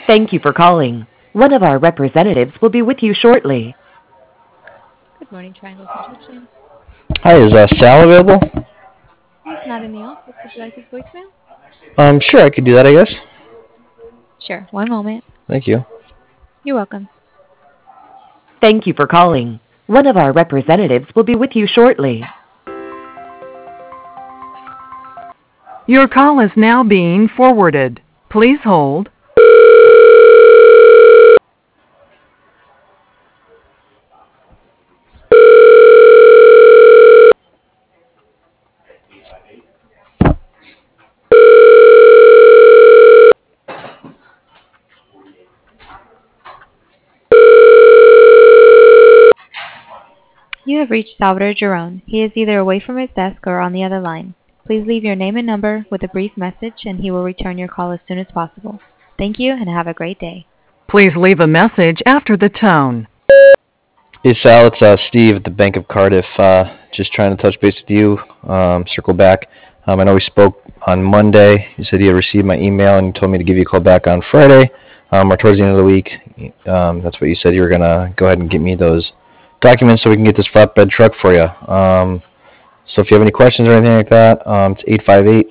Thank you for calling. One of our representatives will be with you shortly. Good morning, Triangle Construction. Hi, is Sal available? He's not in the office. Would you like his voicemail? Sure, I could do that, I guess. Sure. One moment. Thank you. You're welcome. Thank you for calling. One of our representatives will be with you shortly. Your call is now being forwarded. Please hold. You have reached Salvador Giron. He is either away from his desk or on the other line. Please leave your name and number with a brief message, and he will return your call as soon as possible. Thank you, and have a great day. Please leave a message after the tone. Hey, Sal, it's Steve at the Bank of Cardiff. Just trying to touch base with you, circle back. I know we spoke on Monday. You said you had received my email and you told me to give you a call back on Friday or towards the end of the week. That's what you said. You were going to go ahead and get me those documents so we can get this flatbed truck for you. So if you have any questions or anything like that, it's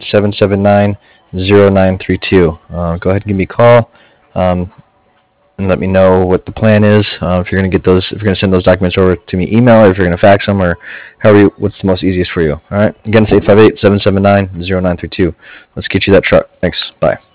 858-779-0932. Go ahead and give me a call. And let me know what the plan is. If you're going to get those, if you're going to send those documents over to me, email, or if you're going to fax them, or what's the most easiest for you. All right. Again, it's 858-779-0932. Let's get you that truck. Thanks. Bye.